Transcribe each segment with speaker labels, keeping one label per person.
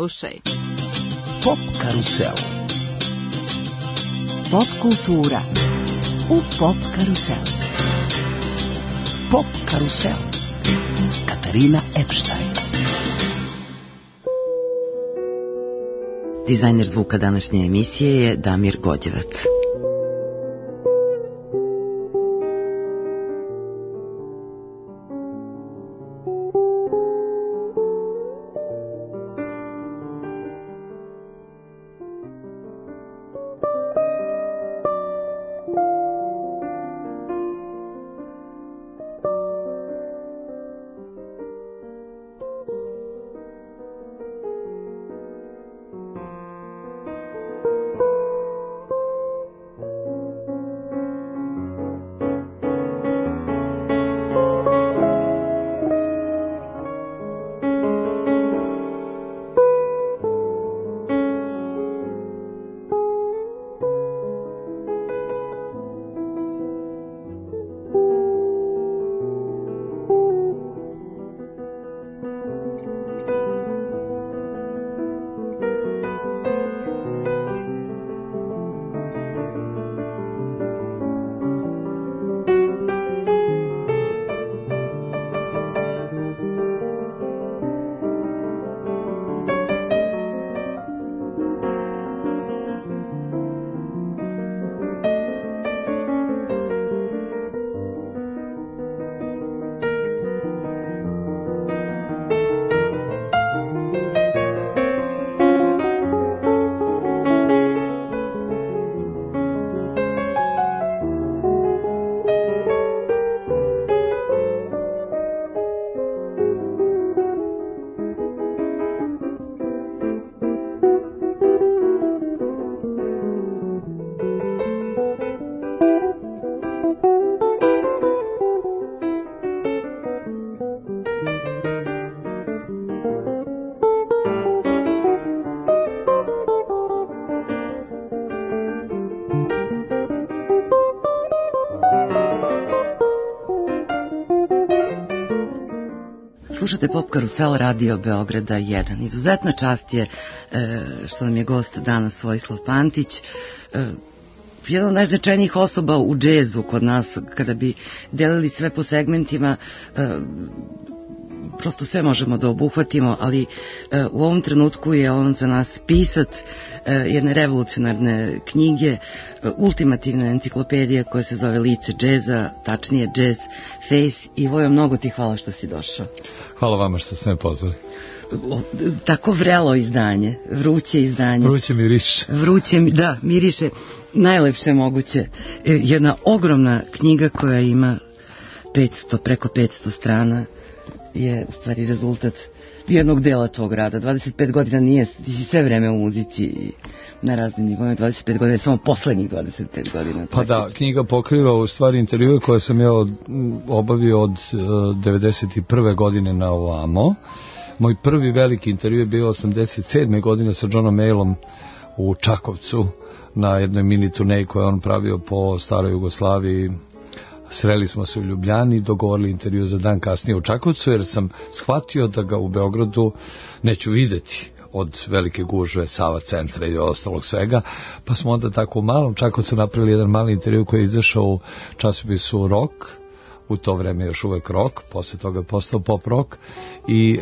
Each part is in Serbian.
Speaker 1: Slušaj.
Speaker 2: Pop karusel.
Speaker 1: Pop kultura u Pop karusel.
Speaker 2: Pop karusel. Katarina Epštajn.
Speaker 3: Dizajner zvuka današnje emisije je Damir Gođevac. Slušate Pop Karusel Radio Beograda 1. Izuzetna čast je što nam je gost danas Vojislav Pantić, jedan od najznačajnijih osoba u džezu kod nas. Kada bi delili sve po segmentima, prosto sve možemo da obuhvatimo, ali u ovom trenutku je on za nas pisac jedne revolucionarne knjige, ultimativna enciklopedija koja se zove Lice džeza, tačnije Jazz Face. I Vojo, mnogo ti hvala što si došao.
Speaker 4: Hvala vama što ste me pozvali.
Speaker 3: Tako vrelo izdanje, vruće izdanje.
Speaker 4: Vruće miriše.
Speaker 3: Da, miriše najlepše moguće. Jedna ogromna knjiga koja ima preko 500 strana je u stvari rezultat jednog dela tog rada. 25 godina nije, ti si sve vreme u muzici na raznim nivoima, 25 godina je samo poslednjih 25 godina.
Speaker 4: Pa da, knjiga pokriva u stvari intervjue koje sam ja obavio od 91. godine na ovamo. Moj prvi veliki intervju je bio 87. godine sa Johnom Mayallom u Čakovcu na jednoj mini turneji koju on pravio po staroj Jugoslaviji. Sreli smo se u Ljubljani i dogovorili intervju za dan kasnije u Čakovcu, jer sam shvatio da ga u Beogradu neću videti od velike gužve, Sava centra i ostalog svega, pa smo onda tako u malom Čakovcu napravili jedan mali intervju koji je izašao u časopisu Rock, u to vreme još uvek rock, posle toga je postao pop rock, i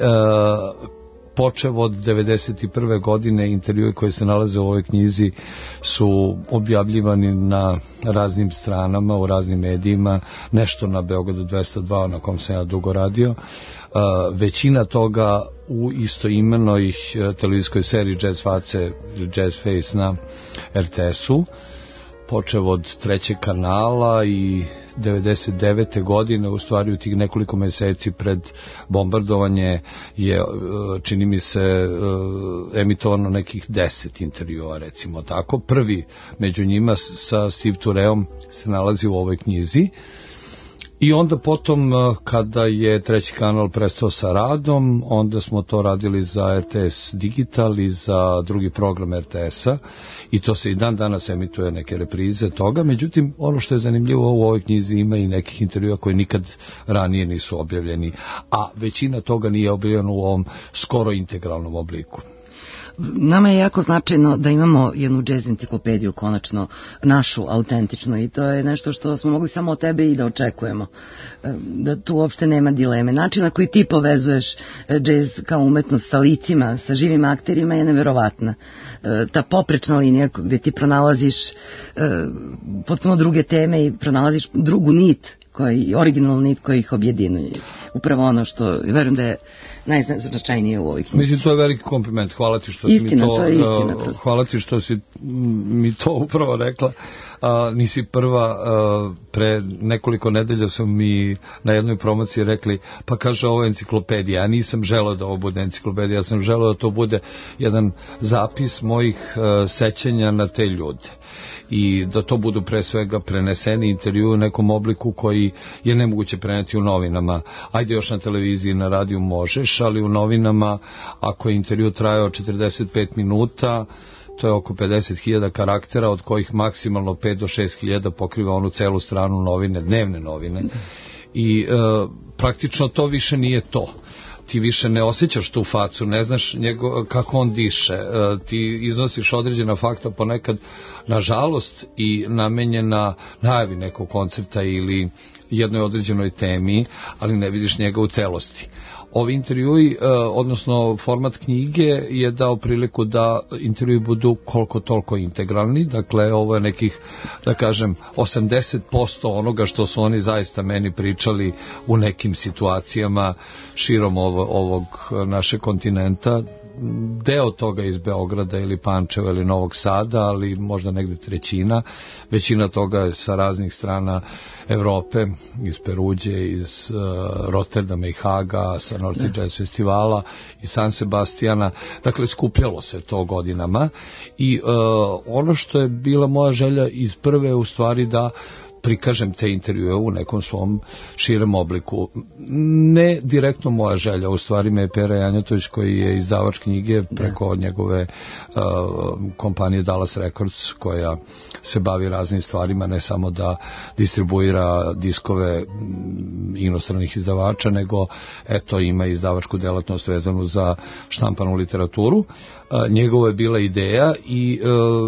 Speaker 4: počev od 91. godine intervjue koje se nalaze u ovoj knjizi su objavljivani na raznim stranama, u raznim medijima, nešto na Beogradu 202 na kom sam ja dugo radio. Većina toga u istoimenoj televizijskoj seriji Jazz Face ili Jazz Face na RTS-u, počev od trećeg kanala, i 99. godine, u stvari u tih nekoliko meseci pred bombardovanje, je, čini mi se, emitovano nekih 10 intervjua, recimo tako. Prvi među njima sa Steve Tureom se nalazi u ovoj knjizi. I onda potom, kada je treći kanal prestao sa radom, onda smo to radili za RTS Digital i za drugi program RTS-a, i to se i dan danas emituje, neke reprize toga. Međutim, ono što je zanimljivo, u ovoj knjizi ima i nekih intervjua koji nikad ranije nisu objavljeni, a većina toga nije objavljeno u ovom skoro integralnom obliku.
Speaker 3: nama je jako značajno da imamo jednu džez enciklopediju, konačno našu, autentičnu, i to je nešto što smo mogli samo od tebe i da očekujemo. Da tu uopšte nema dileme. Način na koji ti povezuješ džez kao umetnost sa licima, sa živim akterima je neverovatna. Ta poprečna linija gde ti pronalaziš potpuno druge teme i pronalaziš drugu nit, originalnu nit koja ih objedinuje. Upravo ono što, verujem da je najznačajnije u ovoj knjizi.
Speaker 4: Mislim, to je veliki kompliment. Hvala ti što si
Speaker 3: istina,
Speaker 4: mi to,
Speaker 3: to je istina,
Speaker 4: hvala ti što si mi to upravo rekla. Nisi prva, pre nekoliko nedelja su mi na jednoj promociji rekli, pa kaže, ovo je enciklopedija. Ja nisam želeo da ovo bude enciklopedija, ja sam želeo da to bude jedan zapis mojih sećanja na te ljude i da to budu pre svega preneseni intervju u nekom obliku koji je nemoguće preneti u novinama. Ajde, još na televiziji, na radiju možeš, ali u novinama, ako je intervju trajao 45 minuta, to je oko 50.000 karaktera, od kojih maksimalno 5 do 6.000 pokriva onu celu stranu novine, dnevne novine. I praktično to više nije to. Ti više ne osjećaš tu facu, ne znaš kako on diše, ti iznosiš određena fakta ponekad, nažalost, i namenjena najavi nekog koncerta ili jednoj određenoj temi, ali ne vidiš njega u celosti. Ovi intervjui, odnosno format knjige je dao priliku da intervjui budu koliko toliko integralni, dakle ovo je nekih, da kažem, 80% onoga što su oni zaista meni pričali u nekim situacijama širom ovog našeg kontinenta, deo toga iz Beograda ili Pančeva ili Novog Sada, ali možda negde trećina, većina toga je sa raznih strana Evrope, iz Peruđe, iz Rotterdama i Haga, sa North Sea Jazz festivala i San Sebastijana, dakle skupljalo se to godinama i ono što je bila moja želja iz prve u stvari da prikažem te intervjue u nekom svom širem obliku. Ne direktno moja želja, u stvari me je Pera Janjatović, koji je izdavač knjige preko njegove kompanije Dallas Records, koja se bavi raznim stvarima, ne samo da distribuira diskove inostranih izdavača, nego eto ima izdavačku delatnost vezanu za štampanu literaturu. Njegova je bila ideja i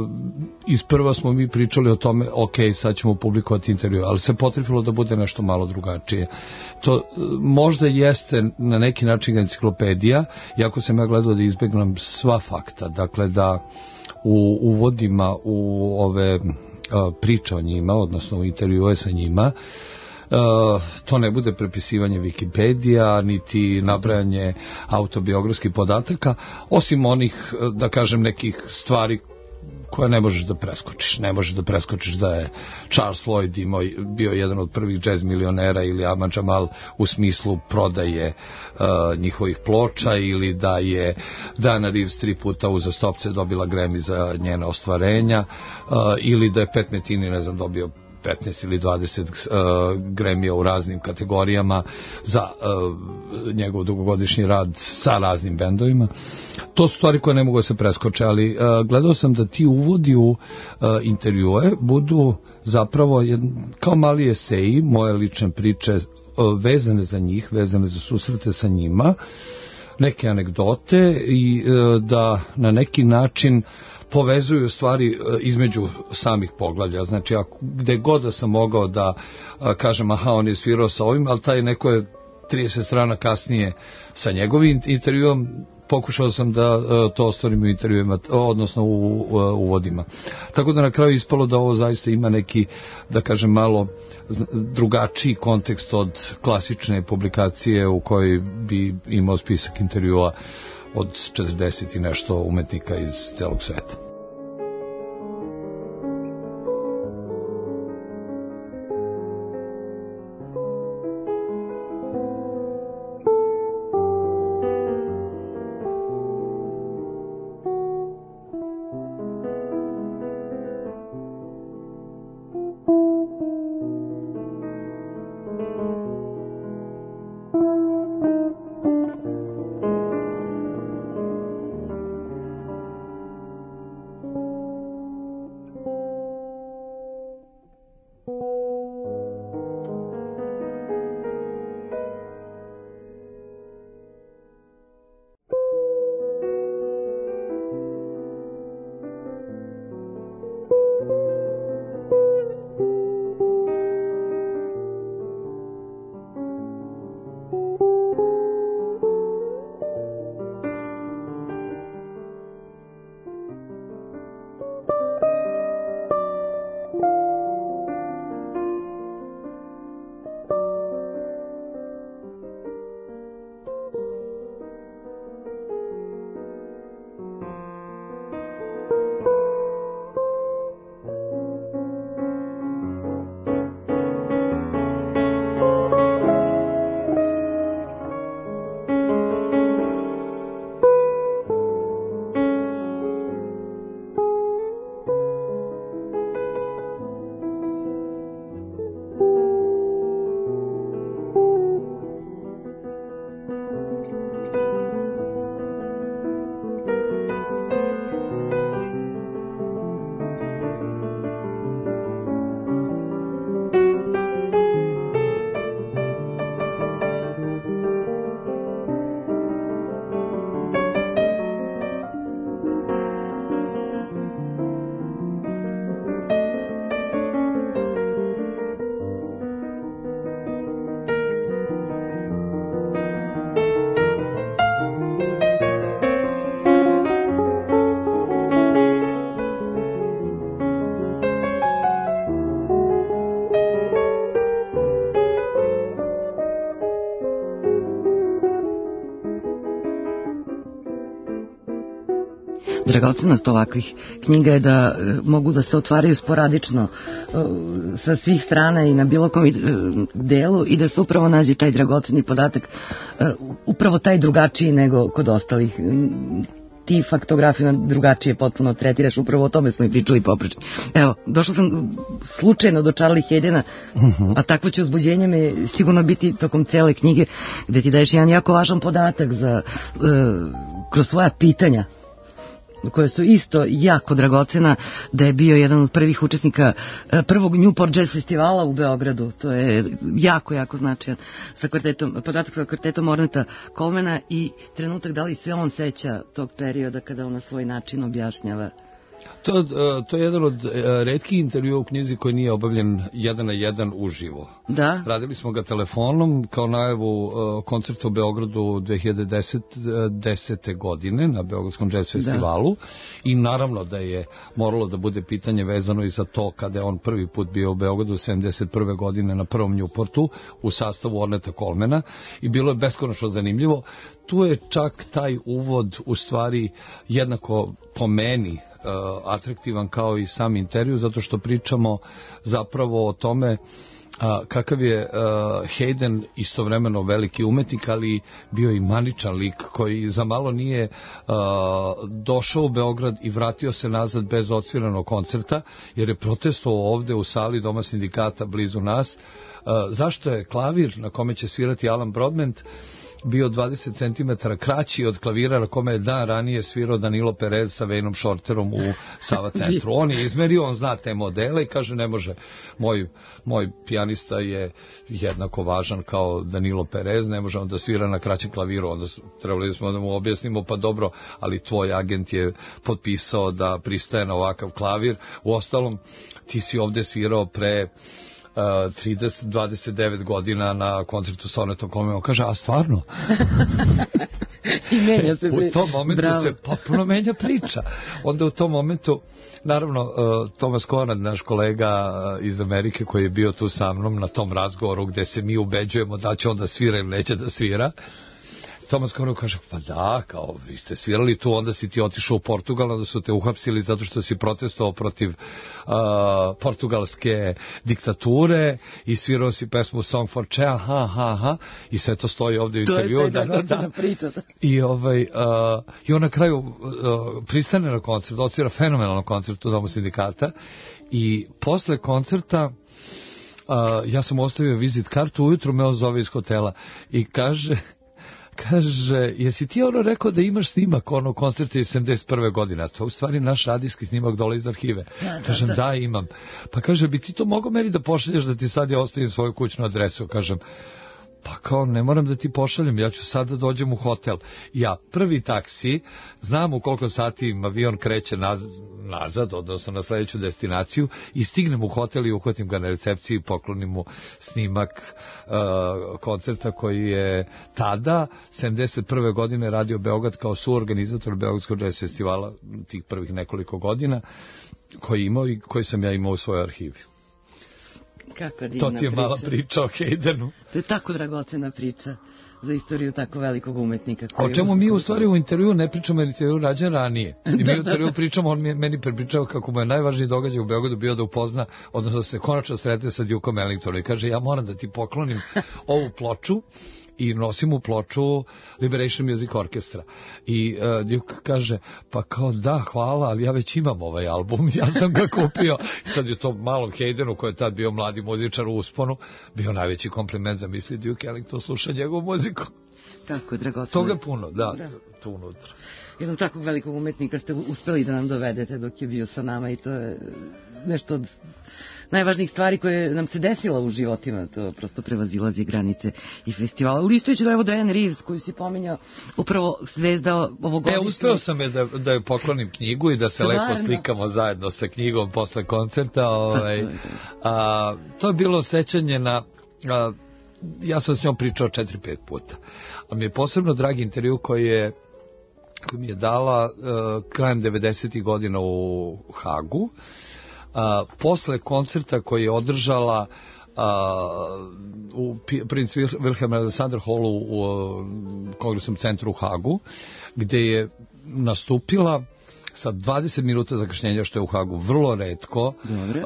Speaker 4: isprva smo mi pričali o tome, ok, sad ćemo publikovati intervju, ali se potrefilo da bude nešto malo drugačije. To možda jeste na neki način enciklopedija, iako sam ja gledao da izbegnem sva fakta, dakle da u uvodima u ove priče o njima, odnosno u intervjue sa njima, to ne bude prepisivanje Wikipedija, niti nabrajanje autobiografskih podataka, osim onih, da kažem, nekih stvari koje ne možeš da preskočiš. Ne možeš da preskočiš da je Charles Lloyd bio jedan od prvih jazz milionera ili Ahmad Jamal u smislu prodaje njihovih ploča, ili da je Diana Reeves 3 puta uzastopce dobila Grammy za njena ostvarenja, ili da je Pat Metheny, ne znam, dobio 15 ili 20 Grammy-a u raznim kategorijama za njegov dugogodišnji rad sa raznim bendovima. To su stvari koje ne mogu da se preskoče, ali gledao sam da ti uvodi u intervjue budu zapravo kao mali eseji, moje lične priče vezane za njih, vezane za susrete sa njima, neke anegdote i da na neki način povezuju stvari između samih poglavlja. Znači, gde god da sam mogao da kažem, aha, on je svirao sa ovim, ali taj neko je 30 strana kasnije sa njegovim intervjuom, pokušao sam da to ostvarim u intervjuima, odnosno u uvodima. Tako da na kraju ispalo da ovo zaista ima neki, da kažem, malo drugačiji kontekst od klasične publikacije u kojoj bi imao spisak intervjua od 40 i nešto umetnika iz celog sveta.
Speaker 3: dragocenost ovakvih knjiga je da mogu da se otvaraju sporadično sa svih strana i na bilo kom delu i da se upravo nađe taj dragoceni podatak, upravo taj drugačiji nego kod ostalih. Ti faktografiju drugačije potpuno tretiraš, upravo o tome smo i pričali poprično. Evo, došla sam slučajno do Charlie Haydena, a takvo će uzbuđenje me sigurno biti tokom cele knjige, gde ti daješ jedan jako važan podatak za, kroz svoja pitanja, koje su isto jako dragocena, da je bio jedan od prvih učesnika prvog Newport Jazz festivala u Beogradu. To je jako, jako značajan sa kvartetom, podatak sa kvartetom Orneta Colemana i trenutak da li se on seća tog perioda kada on na svoj način objašnjava.
Speaker 4: To je jedan od retkih intervjua u knjizi koji nije obavljen 1 na 1 uživo.
Speaker 3: Da.
Speaker 4: Radili smo ga telefonom kao najavu koncerta u Beogradu 2010. godine na Beogradskom jazz festivalu i naravno da je moralo da bude pitanje vezano i za to kada je on prvi put bio u Beogradu 71. godine na prvom Newportu u sastavu Orneta Colemana i bilo je beskonačno zanimljivo. Tu je čak taj uvod u stvari jednako po meni atraktivan kao i sam intervju, zato što pričamo zapravo o tome kakav je Hayden istovremeno veliki umetnik, ali bio i maničan lik koji za malo nije došao u Beograd i vratio se nazad bez odsviranog koncerta, jer je protestovao ovde u sali Doma sindikata blizu nas. Zašto je klavir na kome će svirati Alan Broadbent bio 20 cm kraći od klavira na kome je dan ranije svirao Danilo Perez sa Wayneom Shorterom u Sava centru. On je izmerio, on zna te modele i kaže ne može, moj pijanista je jednako važan kao Danilo Perez, ne može on da svira na kraćem klaviru. Onda trebali smo da mu objasnimo, pa dobro, ali tvoj agent je potpisao da pristaje na ovakav klavir. Uostalom, ti si ovde svirao pre 29 godina na koncertu sa Ornetom Colemanom. Kaže, a stvarno?
Speaker 3: I menja se.
Speaker 4: U tom momentu se potpuno menja priča. Onda u tom momentu, naravno, Thomas Conrad, naš kolega iz Amerike koji je bio tu sa mnom na tom razgovoru gde se mi ubeđujemo da će on da svira ili neće da svira, Thomas Conrad kaže, pa da, kao vi ste svirali tu, onda si ti otišao u Portugal, onda su te uhapsili zato što si protestovao protiv portugalske diktature i svirao si pesmu Song for Che, i sve to stoji ovde u intervju.
Speaker 3: To je da.
Speaker 4: I on na kraju pristane na koncert, odsvira fenomenalno koncert u Domu sindikata i posle koncerta ja sam ostavio vizit kartu, ujutru me on zove iz hotela i kaže, jesi ti ono rekao da imaš snimak ono koncerta iz 71. godine, a to u stvari naš radijski snimak dole iz arhive. Kažem, da, imam. Pa kaže, bi ti to mogao meni da pošalješ da ti sad ja ostavim svoju kućnu adresu? Kažem, pa kao, ne moram da ti pošaljem, ja ću sad da dođem u hotel. Ja, prvi taksi, znam u koliko sati avion kreće nazad, odnosno na sledeću destinaciju, i stignem u hotel i uhvatim ga na recepciji i poklonim mu snimak koncerta koji je tada, 71. godine, radio Beograd kao suorganizator Beogradskog jazz festivala tih prvih nekoliko godina, koji imao i koji sam ja imao u svojoj arhivi. To ti je mala priča o Haydenu.
Speaker 3: To je tako dragocena priča za istoriju tako velikog umetnika.
Speaker 4: O čemu mi u stvari u intervju ne pričamo, jer intervju rađen ranije. I mi u intervju pričamo, on meni prepričao kako mu je najvažniji događaj u Beogradu bio da upozna, odnosno da se konačno sretne sa Dukeom Ellingtonom i kaže, ja moram da ti poklonim ovu ploču, i nosim u ploču Liberation Music Orchestra. I Duke kaže, pa kao da, hvala, ali ja već imam ovaj album, ja sam ga kupio. Sad je to malom Haydenu, koji je tad bio mladi muzičar u usponu, bio najveći kompliment, zamisli Duke Ellington sluša njegovu muziku.
Speaker 3: Tako je, dragoceno.
Speaker 4: Toga puno, da, tu unutra.
Speaker 3: Jednom takvog velikog umetnika ste uspeli da nam dovedete dok je bio sa nama i to je nešto od najvažnijih stvari koje nam se desila u životima, to prosto prevazilazi granice i festivala. Listujući da evo Diane Reeves, koju si pominjao, upravo zvezda ovogodišnje.
Speaker 4: Uspeo sam je da joj poklonim knjigu i da se lepo slikamo zajedno sa knjigom posle koncerta. To je bilo sećanje na... ja sam s njom pričao 4-5 puta. A mi je posebno dragi intervju koji mi je dala krajem 90. godina u Hagu. Posle koncerta koji je održala u Prince Wilhelm Alexander Hallu u Kongresnom centru u Hagu, gde je nastupila sa 20 minuta zakašnjenja, što je u Hagu vrlo retko.
Speaker 3: Dobre.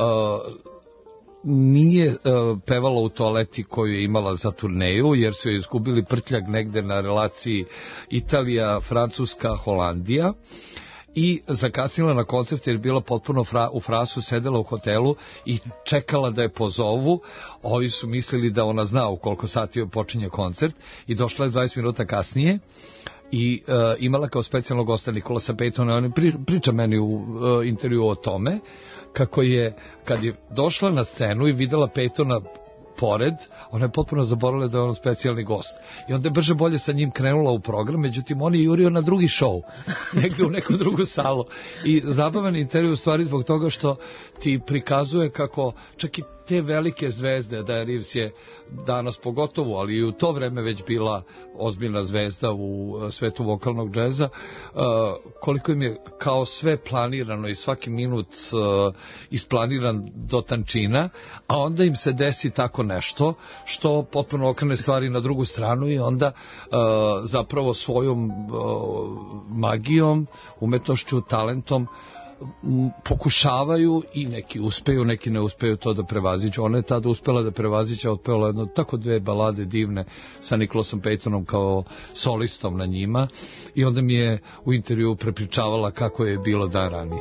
Speaker 4: Nije pevala u toaleti koju je imala za turneju, jer su joj izgubili prtljag negde na relaciji Italija, Francuska, Holandija, i zakasnila na koncert jer je bila potpuno u frasu, sedela u hotelu i čekala da je pozovu. Ovi su mislili da ona zna u koliko sati počinje koncert i došla je 20 minuta kasnije i imala kao specijalnog gosta Nikolasa Paytona. On priča meni u intervju o tome kako je, kad je došla na scenu i videla Paytona pored, ona je potpuno zaboravila da je on specijalni gost. I onda je brže bolje sa njim krenula u program, međutim on je jurio na drugi show, negde u neku drugu salu. I zabavan intervju u stvari zbog toga što ti prikazuje kako čak i te velike zvezde, Diana Reeves je danas pogotovo, ali i u to vreme već bila ozbiljna zvezda u svetu vokalnog džeza, koliko im je kao sve planirano i svaki minut isplaniran do tančina, a onda im se desi tako nešto što potpuno okrene stvari na drugu stranu i onda zapravo svojom magijom, umetnošću, talentom pokušavaju i neki uspeju, neki ne uspeju to da prevaziđu. Ona je tada uspela da prevaziđe, otpevala jedno tako 2 balade divne sa Nikolasom Paytonom kao solistom na njima i onda mi je u intervju prepričavala kako je bilo dan ranije.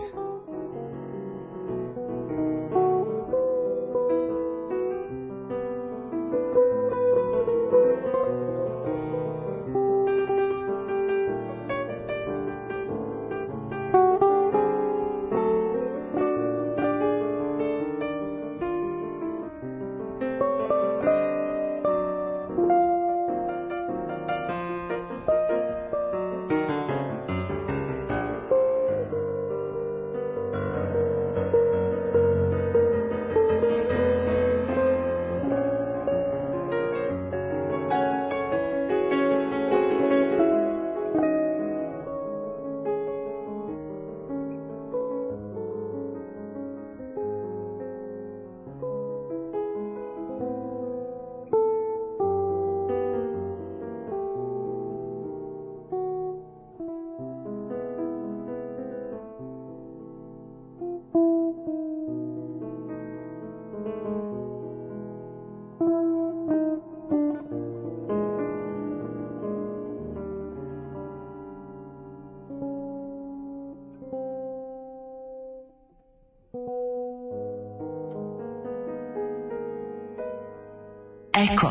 Speaker 1: Eko.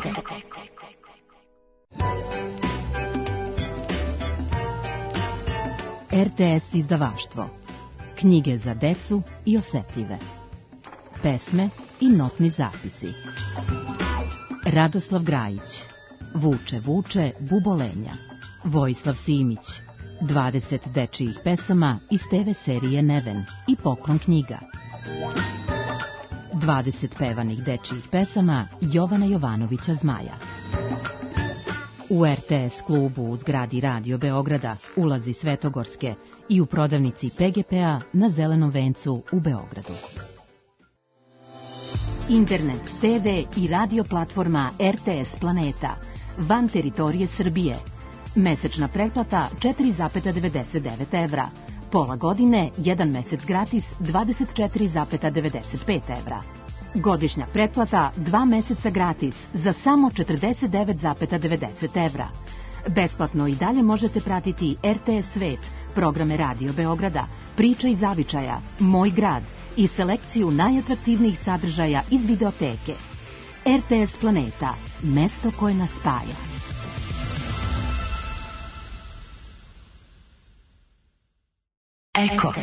Speaker 1: RTS izdavaštvo. Knjige za decu i osetljive. Pesme i notni zapisi. Radoslav Grajić. Vuče, vuče, bubolenja. Vojislav Simić. 20 dečijih pesama iz TV serije Neven i Poklon knjiga. 20 pevanih dečijih pesama Jovana Jovanovića Zmaja. U RTS klubu u zgradi Radio Beograda, ulazi Svetogorske i u prodavnici PGP-a na Zelenom vencu u Beogradu. Internet, TV i radio platforma RTS Planeta, van teritorije Srbije. Mesečna pretplata 4,99 evra. Pola godine, 1 mesec gratis, 24,95 evra. Godišnja pretplata, 2 meseca gratis, za samo 49,90 evra. Besplatno i dalje možete pratiti RTS Svet, programe Radio Beograda, Priča iz zavičaja, Moj grad i selekciju najatraktivnijih sadržaja iz videoteke. RTS Planeta, mesto koje nas spaja. Eko.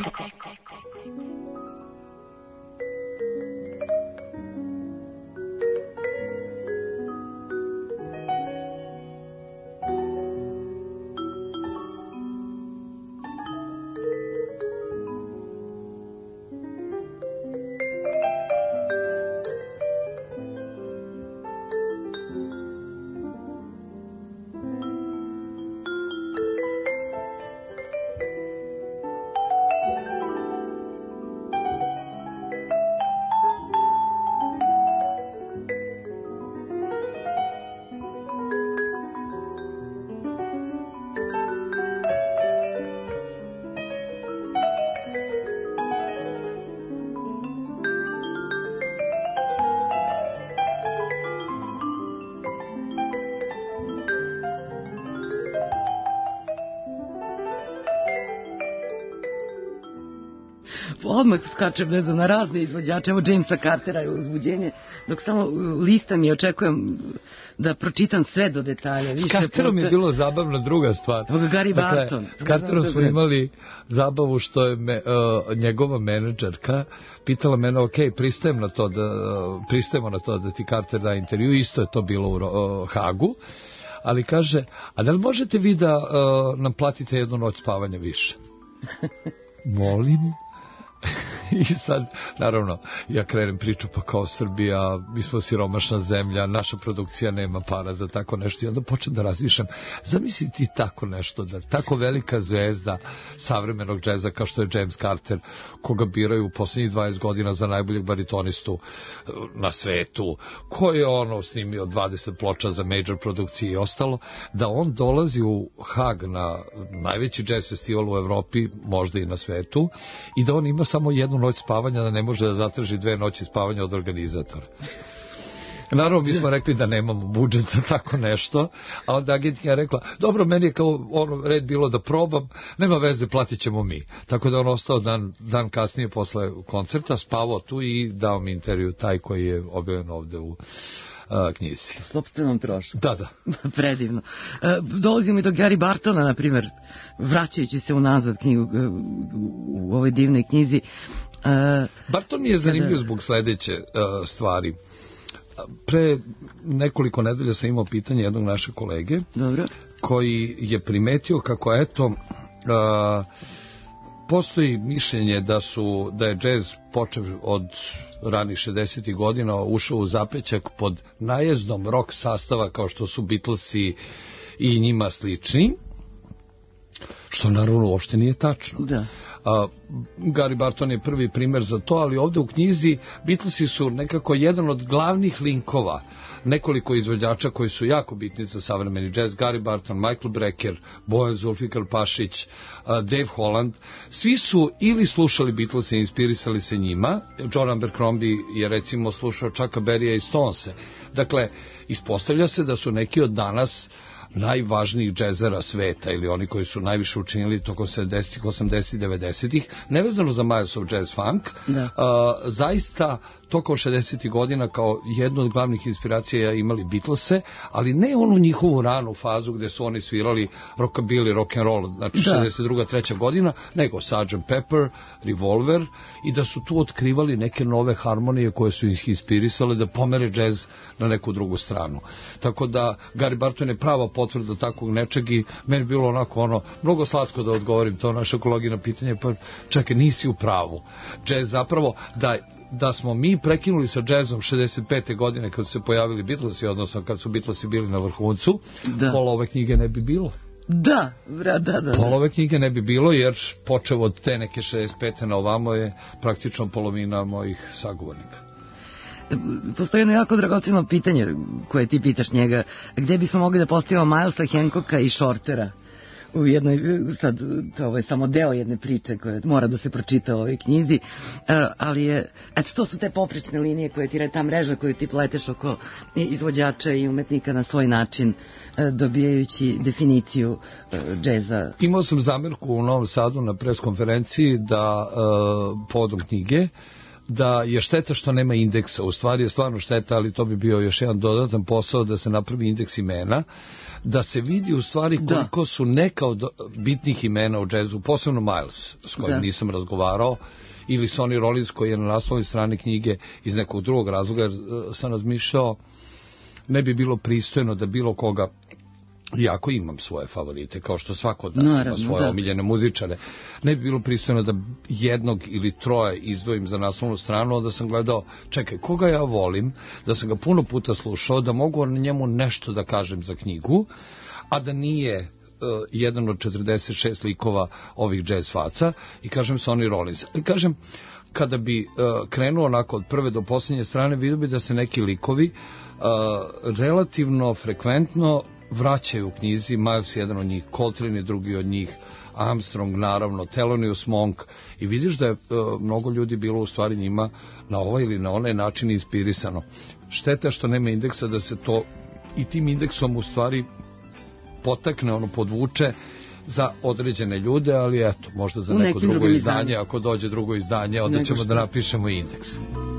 Speaker 3: odmah skačem, ne znam, na razne izvođače, evo Jamesa Cartera je uzbuđenje, dok samo listam i očekujem da pročitam sve do detalja.
Speaker 4: S Carterom je bilo zabavna druga stvar.
Speaker 3: Evo ga Gary Barton.
Speaker 4: S Carterom smo imali zabavu što je njegova menadžerka pitala mene, ok, pristajemo na to da ti Carter da intervju, isto je to bilo u Hagu, ali kaže, a da li možete vi da nam platite jednu noć spavanja više? Molim. I sad, naravno, ja krenem priču, pa kao Srbija, mi smo siromašna zemlja, naša produkcija nema para za tako nešto, i onda počnem da razmišljam, zamisli ti tako nešto, da tako velika zvezda savremenog džeza kao što je James Carter, koga biraju u poslednjih 20 godina za najboljeg baritonistu na svetu, koji je snimio 20 ploča za major produkcije i ostalo, da on dolazi u Hag na najveći džez festival u Evropi, možda i na svetu, i da on ima samo jednu noć spavanja, da ne može da zatraži 2 noći spavanja od organizatora. Naravno, mi smo rekli da nemamo budžet za tako nešto, a onda agentkinja rekla, dobro, meni je kao red bilo da probam, nema veze, platit ćemo mi. Tako da on ostao dan kasnije posle koncerta, spavao tu i dao mi intervju, taj koji je objavljen ovde u knjizi.
Speaker 3: Sopstvenom trošku.
Speaker 4: Da.
Speaker 3: Predivno. Dolazimo i do Gary Bartona, na primjer, vraćajući se unazad knjigu u ovoj divnoj knjizi.
Speaker 4: Barton mi je zanimljiv zbog sledeće stvari. Pre nekoliko nedelja sam imao pitanje jednog našeg kolege.
Speaker 3: Dobro.
Speaker 4: Koji je primetio kako postoji mišljenje da je džez počeo od ranih 60. godina, ušao u zapećak pod najezdom rock sastava kao što su Beatlesi i njima slični, što naravno uopšte nije tačno.
Speaker 3: Da.
Speaker 4: Gary Barton je prvi primer za to, ali ovde u knjizi Beatlesi su nekako jedan od glavnih linkova, nekoliko izvođača koji su jako bitni za savremeni džez, Gary Barton, Michael Brecker, Bojan Zulfikar Pašić, Dave Holland, svi su ili slušali Beatlese i inspirisali se njima. John Abercrombie je recimo slušao Chucka Berrya i Stonese. Dakle, ispostavlja se da su neki od danas najvažnijih džezera sveta ili oni koji su najviše učinili tokom 70-ih, 80-ih, 90-ih, nevezano za Milesov jazz funk, zaista tokom 60-ih godina kao jednu od glavnih inspiracija imali Beatlese, ali ne onu njihovu ranu fazu gde su oni svirali rockabilly, rock'n'roll, znači 62. 3. godina, nego Sgt. Pepper, Revolver, i da su tu otkrivali neke nove harmonije koje su ih inspirisale da pomere džez na neku drugu stranu. Tako da Gary Barton je prava potvrda takvog nečeg i meni bilo onako mnogo slatko da odgovorim to naša ekologija na pitanje, pa čekaj, nisi u pravu. Džez zapravo, da smo mi prekinuli sa džezom 65. godine kad su se pojavili Beatlesi, odnosno kad su Beatlesi bili na vrhuncu, pola ove knjige ne bi bilo.
Speaker 3: Da.
Speaker 4: Pola ove knjige ne bi bilo, jer počeo od te neke 65. na ovamo je praktično polovina mojih sagovornika.
Speaker 3: Postoji jedno jako dragoceno pitanje koje ti pitaš njega, gde bismo mogli da postavimo Milesa, Hancocka i Shortera u jednoj, sad ovo je samo deo jedne priče koja mora da se pročita u ovoj knjizi, ali je, eto, to su te poprečne linije koje ti ta mreža koju ti pleteš oko izvođača i umetnika na svoj način, dobijajući definiciju džeza.
Speaker 4: Imao sam zamerku u Novom Sadu na preskonferenciji da povodom knjige, da je šteta što nema indeksa, u stvari je stvarno šteta, ali to bi bio još jedan dodatan posao da se napravi indeks imena, da se vidi u stvari koliko su neka od bitnih imena u džezu, posebno Miles, s kojim nisam razgovarao, ili Sonny Rollins koji je na naslovnoj strani knjige iz nekog drugog razloga, jer sam razmišljao, ne bi bilo pristojno da bilo koga, iako imam svoje favorite, kao što svako od nas ima svoje omiljene muzičare, ne bi bilo pristojno da jednog ili troje izdvojim za naslovnu stranu, onda sam gledao, čekaj, koga ja volim, da sam ga puno puta slušao, da mogu na njemu nešto da kažem za knjigu, a da nije jedan od 46 likova ovih jazz faca, i kažem Sonny Rollins. Kažem, kada bi krenuo onako od prve do posljednje strane, vidio bi da se neki likovi relativno frekventno vraćaju u knjizi. Miles je jedan od njih, Coltrane je drugi od njih, Armstrong naravno, Thelonious Monk, i vidiš da je mnogo ljudi bilo u stvari njima na ovaj ili na onaj način inspirisano. Šteta što nema indeksa, da se to i tim indeksom u stvari potakne, podvuče za određene ljude, ali eto, možda za neko drugo izdanje, ako dođe drugo izdanje, onda ćemo da napišemo indeks.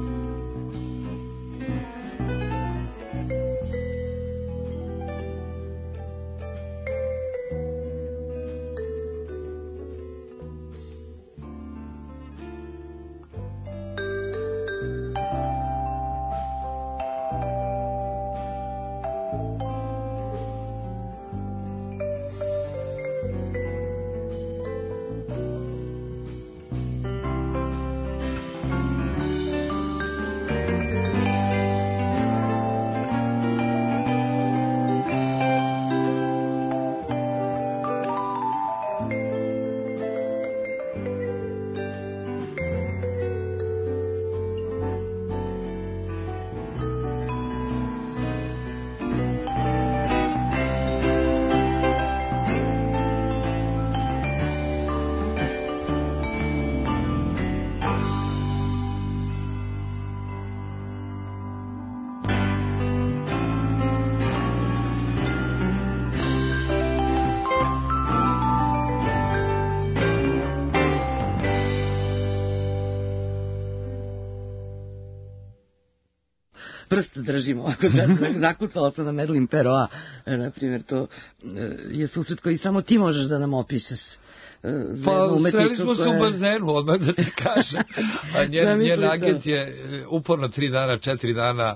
Speaker 3: Prst držimo, ako zakucala sam na Madeline Perroa, na primjer, to je susret koji samo ti možeš da nam opišeš.
Speaker 4: Pa sreli smo se u bazenu, odmah da ti kažem. Njen agent je uporno 3 dana, 4 dana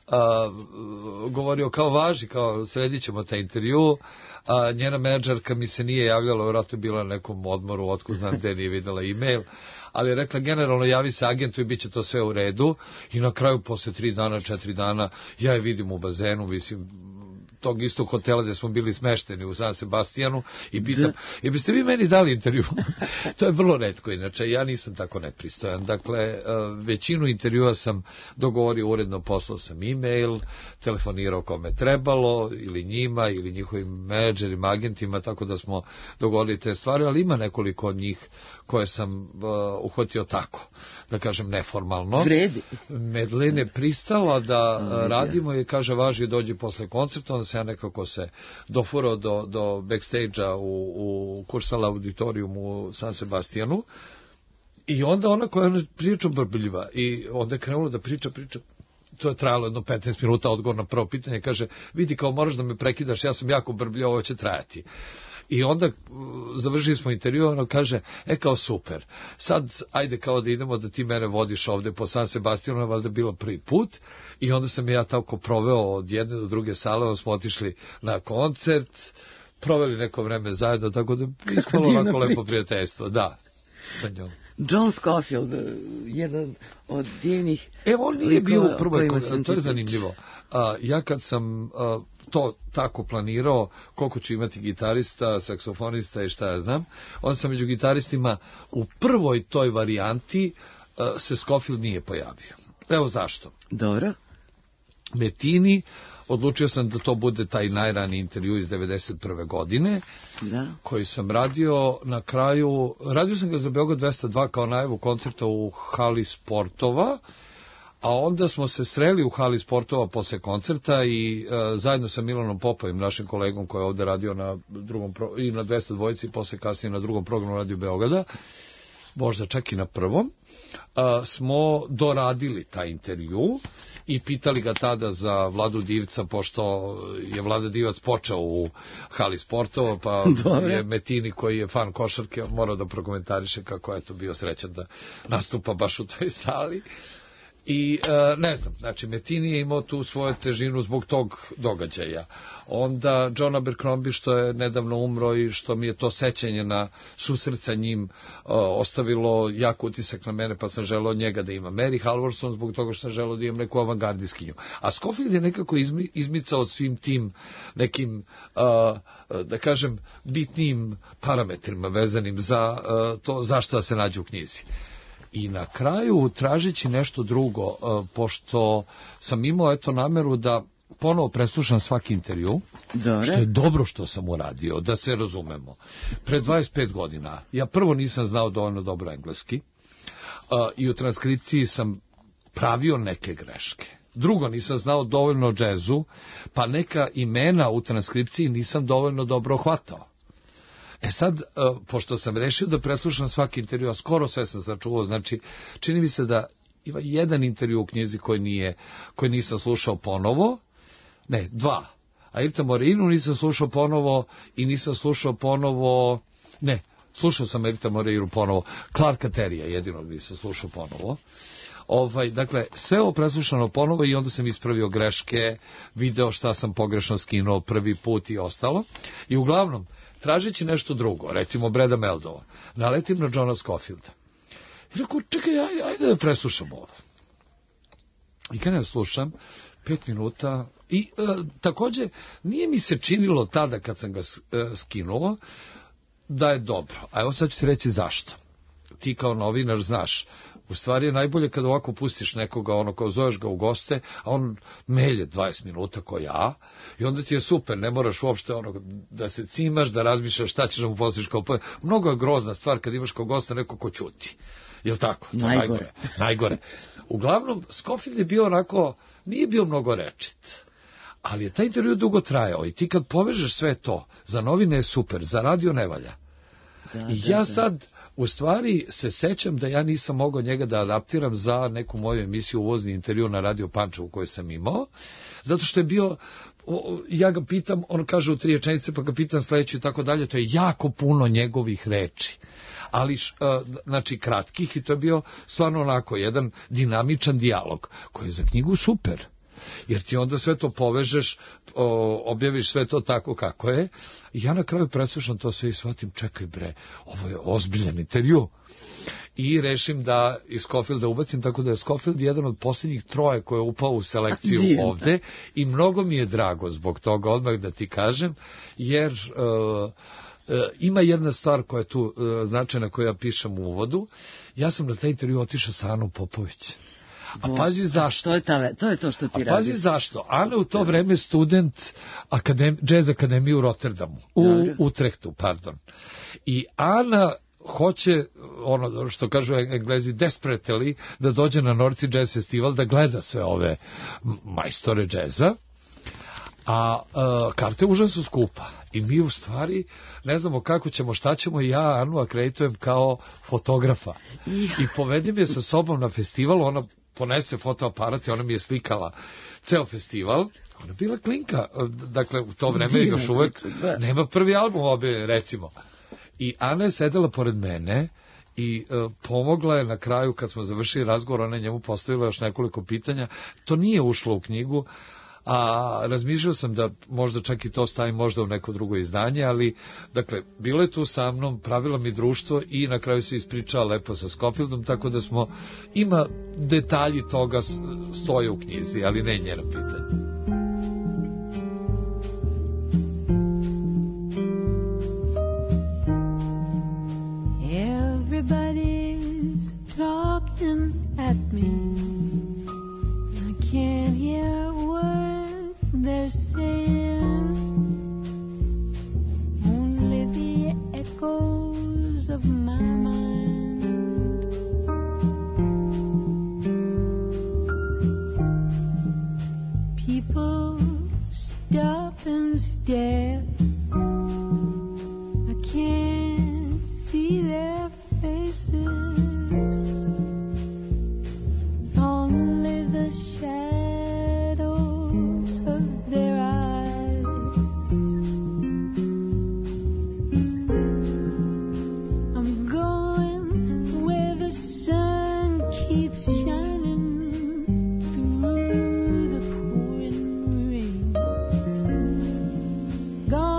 Speaker 4: govorio kao važi, kao sredit ćemo taj intervju. Njena menadžerka mi se nije javljala, vjerojatno je bila na nekom odmoru, otkud znam gde nije videla e-mail, ali je rekla generalno javi se agentu i bit će to sve u redu, i na kraju posle 3 dana, 4 dana ja je vidim u bazenu, mislim, tog istog hotela gde smo bili smešteni u San Sebastijanu, i pitam, biste vi meni dali intervju? To je vrlo retko, inače, ja nisam tako nepristojan. Dakle, većinu intervjua sam dogovorio uredno, poslao sam e-mail, telefonirao kome trebalo, ili njima, ili njihovim menadžerima, agentima, tako da smo dogovorili te stvari, ali ima nekoliko od njih koje sam uhvatio tako, da kažem, neformalno.
Speaker 3: Vredi.
Speaker 4: Madeline je pristala da radimo i kaže, važi, dođi posle koncerta, onda se ja nekako se dofurao do backstage-a u Kursala auditorijumu u San Sebastijanu, i onda ona koja je priča brbljiva, i onda je krenulo da priča, to je trajalo jedno 15 minuta, odgovor na prvo pitanje, kaže, vidi, kao moraš da me prekidaš, ja sam jako brbljiv, ovo će trajati. I onda završili smo intervju, ono kaže, kao super, sad ajde kao da idemo da ti mene vodiš ovde po San Sebastijanu, je valjda bilo prvi put, i onda sam ja tako proveo od jedne do druge sale, onda smo otišli na koncert, proveli neko vreme zajedno, tako da ispalo onako lepo prijateljstvo, da, sa njom.
Speaker 3: John Scofield, jedan od divnih...
Speaker 4: On nije bio u prvoj, to je zanimljivo. Ja kad sam to tako planirao, koliko ću imati gitarista, saksofonista i šta ja znam, onda sam među gitaristima u prvoj toj varijanti se Scofield nije pojavio. Evo zašto.
Speaker 3: Dobro.
Speaker 4: Metini, odlučio sam da to bude taj najraniji intervju iz 91. godine, koji sam radio na kraju, radio sam ga za Beograd 202 kao najavu koncerta u hali Sportova, a onda smo se sreli u hali Sportova posle koncerta i zajedno sa Milanom Popovim, našim kolegom koji je ovde radio na drugom i na 202 i posle kasnije na drugom programu Radio Beograda, možda čak i na prvom, smo doradili taj intervju i pitali ga tada za Vladu Divca, pošto je Vlada Divac počeo u hali Sportova, pa je Metini, koji je fan košarke, morao da prokomentariše kako je to bio srećan da nastupa baš u toj sali. I ne znam, znači Metini je imao tu svoju težinu zbog tog događaja. Onda John Abercrombie, što je nedavno umro i što mi je to sećanje na susret sa njim ostavilo jak utisak na mene, pa sam želeo njega da ima. Mary Halvorson, zbog toga što sam želeo da imam neku avangardiskinju. A Scofield je nekako izmicao svim tim nekim, da kažem, bitnim parametrima vezanim za to zašto se nađe u knjizi. I na kraju, tražeći nešto drugo, pošto sam imao nameru da ponovo preslušam svaki intervju, što je dobro što sam uradio, da se razumemo. Pre 25 godina, ja prvo nisam znao dovoljno dobro engleski, i u transkripciji sam pravio neke greške. Drugo, nisam znao dovoljno o džezu, pa neka imena u transkripciji nisam dovoljno dobro hvatao. sad, pošto sam rešio da preslušam svaki intervju, a skoro sve sam sačuvao, znači, čini mi se da ima jedan intervju u knjizi koji nisam slušao ponovo, ne, 2. Airta Morinu nisam slušao ponovo i nisam slušao ponovo, ne, slušao sam Airta Morinu ponovo, Clarka Terrya jedino nisam slušao ponovo. Dakle, sve ovo preslušano ponovo i onda sam ispravio greške, video šta sam pogrešno skinuo prvi put i ostalo. I uglavnom, tražeći nešto drugo, recimo Breda Meldova, naletim na Johna Scofielda. I rekao, čekaj, ajde da preslušam ovo. I kada ja slušam, 5 minuta, i takođe, nije mi se činilo tada kad sam ga skinuo, da je dobro. A evo sad ću ti reći zašto. Ti kao novinar znaš, u stvari je najbolje kada ovako pustiš nekoga, kao zoveš ga u goste, a on melje 20 minuta kao ja, i onda ti je super, ne moraš uopšte da se cimaš, da razmišljaš šta ćeš da mu postiš kao mnogo je grozna stvar kad imaš kao gosta neko ko ćuti. Jel tako? Najgore. Uglavnom, Scofield je bio onako, nije bio mnogo rečit, ali je taj intervju dugo trajao i ti kad povežeš sve to, za novine je super, za radio ne valja. I ja sad, u stvari, se sećam da ja nisam mogao njega da adaptiram za neku moju emisiju Uvozni intervju na Radio Pančevu koju sam imao, zato što je bio, ja ga pitam, on kaže u 3 rečenice, pa ga pitam sledeću i tako dalje, to je jako puno njegovih reči, ali znači kratkih, i to je bio stvarno onako jedan dinamičan dijalog koji je za knjigu super. Jer ti onda sve to povežeš, objaviš sve to tako kako je, i ja na kraju preslušam to sve i shvatim, čekaj bre, ovo je ozbiljan intervju. I rešim da iz Scofielda ubacim, tako da je Scofield jedan od posljednjih 3 koje je upao u selekciju ovde, i mnogo mi je drago zbog toga, odmah da ti kažem, jer ima jedna stvar koja je tu značajna, koju ja pišem u uvodu. Ja sam na taj intervju otišao sa Anom Popović. A pazi zašto.
Speaker 3: To je to što ti radiš.
Speaker 4: Pazi zašto. Ana u to vreme student Jazz Akademije u Rotterdamu. U Utrehtu, pardon. I Ana hoće, ono što kažu Englezi, desperately, da dođe na Norci Jazz Festival, da gleda sve ove majstore džeza. A karte užasno su skupa. I mi u stvari ne znamo kako ćemo, šta ćemo, i ja Anu akreditujem kao fotografa. I povedem je sa sobom na festival, ona ponese fotoaparat i ona mi je slikala ceo festival. Ona je bila klinka, dakle u to vreme još uvek nema prvi album obe, recimo. I Ana je sedela pored mene i pomogla je na kraju, kad smo završili razgovor, ona je njemu postavila još nekoliko pitanja. To nije ušlo u knjigu, a razmišljao sam da možda čak i to stavim možda u neko drugo izdanje, ali dakle, bilo je tu sa mnom, pravila mi društvo i na kraju se ispričala lepo sa Scofieldom, tako da ima detalji toga stoje u knjizi, ali ne njeno pitanje.
Speaker 5: Everybody's talking at me. I can't hear words they're saying. Only the echoes of my mind. People stop and stare. I can't see their faces. Only the shadows of their eyes. I'm going where the sun keeps shining through the pouring rain. Gone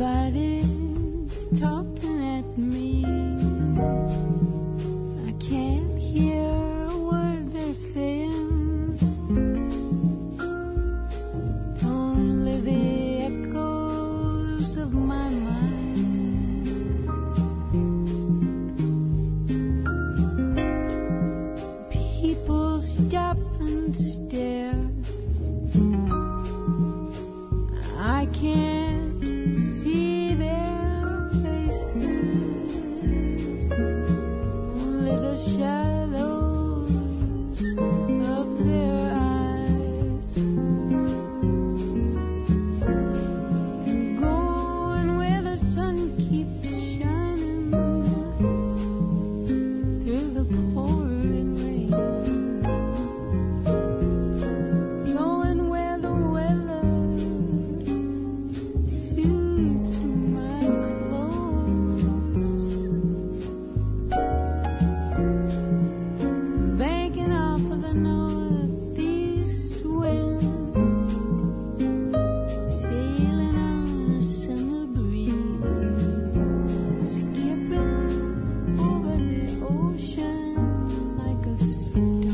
Speaker 5: Everybody's talking at me. I can't hear a word they're saying. Only the echoes of my mind. People stop and stare. I can't see their faces, only the shadows of their eyes. Going where the sun keeps shining through the pouring rain. Going where the weather suits my clothes. Banking off of the northeast wind, sailing on a summer breeze, skipping over the ocean like a stone.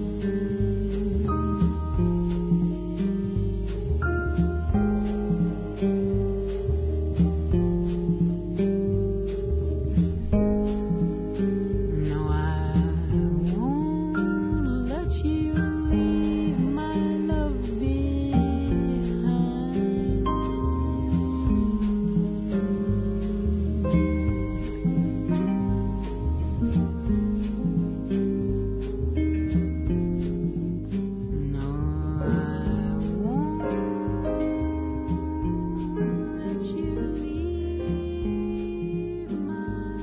Speaker 5: No, I won't let you leave my love behind. No, I won't let you leave my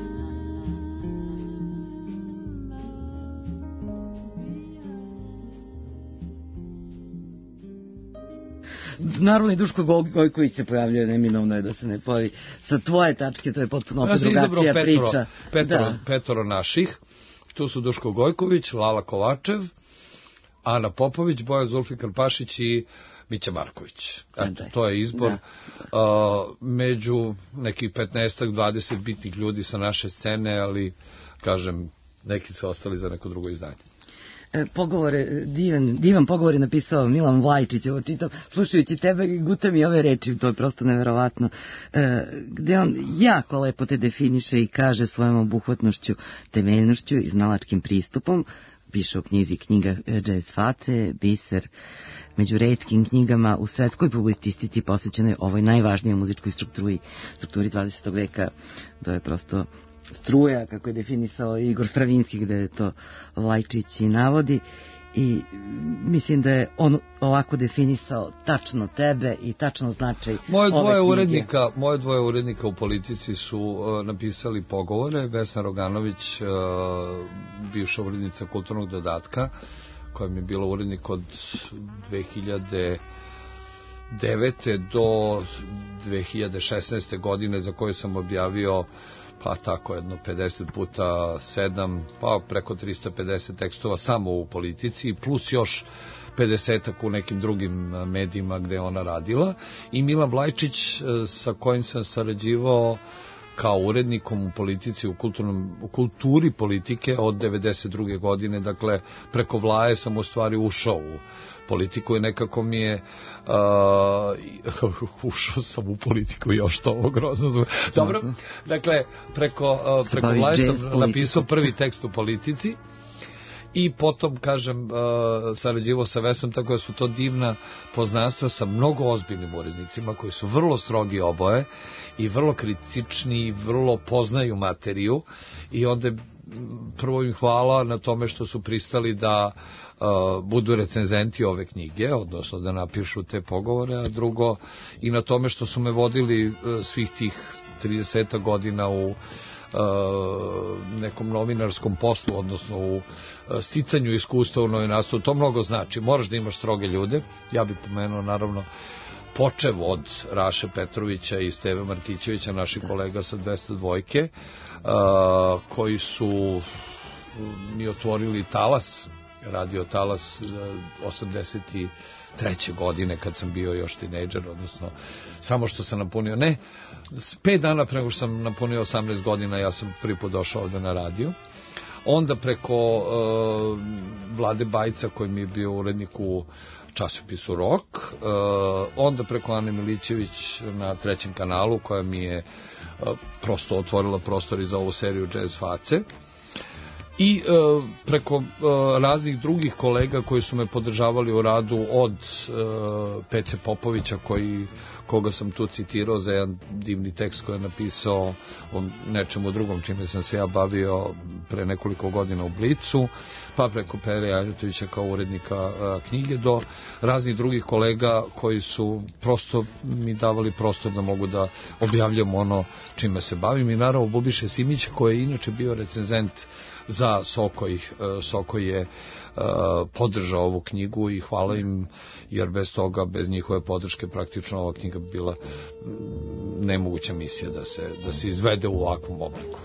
Speaker 3: Naravno i Duško Gojković se pojavljuje, neminovno je da se ne pojavi. Sa tvoje tačke to je potpuno opet drugačija priča.
Speaker 4: Petoro naših. Tu su Duško Gojković, Lala Kovačev, Ana Popović, Bojan Zulfikar Pašić i Mića Marković. Eto, to je izbor. Među nekih 15-20 bitnih ljudi sa naše scene, ali, kažem, neki su ostali za neko drugo izdanje.
Speaker 3: Pogovore, divan pogovor je napisao Milan Vlajčić, ovo čitam, slušajući tebe, guta mi ove reči, to je prosto neverovatno, gde on jako lepo te definiše i kaže svojom obuhvatnošću, temeljnošću i znalačkim pristupom, piše u knjizi Knjiga Jazz Face, biser među retkim knjigama u svetskoj publicistici posvećenoj ovoj najvažnijoj muzičkoj strukturi 20. veka, to je prosto struja, kako je definisao Igor Stravinski, gde je to Vlajčić i navodi, i mislim da je on ovako definisao tačno tebe i tačno značaj ove knjige.
Speaker 4: Moje dvoje urednika u Politici su napisali pogovore. Vesna Roganović, bivša urednica Kulturnog dodatka, koja mi je bila urednik od 2009. do 2016. godine, za koju sam objavio pa tako jedno 50 puta 7, pa preko 350 tekstova samo u Politici, plus još 50-ak u nekim drugim medijima gde je ona radila. I Milan Vlajčić, sa kojim sam sarađivao kao urednikom u Politici, u kulturi politike od 92. godine, dakle preko Vlaje sam u stvari ušao u politiku i nekako mi je ušao sam u politiku, još to ovo grozno zove. Dobro, dakle preko Vlaje sam napisao prvi tekst u Politici i potom, kažem, sarađivao sa Vesnom, tako da su to divna poznanstva sa mnogo ozbiljnim urednicima koji su vrlo strogi oboje i vrlo kritični i vrlo poznaju materiju, i onda prvo im hvala na tome što su pristali da budu recenzenti ove knjige, odnosno da napišu te pogovore, a drugo i na tome što su me vodili svih tih 30 godina u nekom novinarskom poslu, odnosno u sticanju iskustva u novinarstvu. To mnogo znači. Moraš da imaš stroge ljude. Ja bih pomenuo naravno počev od Raše Petrovića i Steve Markićevića, naših kolega sa 202, koji su mi otvorili talas Radio Talas 83. godine kad sam bio još tinejdžer, odnosno samo što sam napunio, 5 dana pre nego što sam napunio 18 godina ja sam prvi put došao ovde na radio. Onda preko Vlade Bajca koji mi je bio urednik u časopisu Rock, onda preko Ane Milićević na 3. kanalu koja mi je prosto otvorila prostor i za ovu seriju Jazz Face. I preko raznih drugih kolega koji su me podržavali u radu, od Pece Popovića koga sam tu citirao za jedan divni tekst koji je napisao o nečemu drugom čime sam se ja bavio pre nekoliko godina u Blicu, pa preko Pere Janjutovića kao urednika knjige, do raznih drugih kolega koji su prosto mi davali prostor da mogu da objavljam ono čime se bavim. I naravno Bubiše Simića koji je inače bio recenzent za Soko je podržao ovu knjigu i hvala im, jer bez toga, bez njihove podrške praktično ova knjiga bi bila nemoguća misija da se izvede u ovakvom obliku.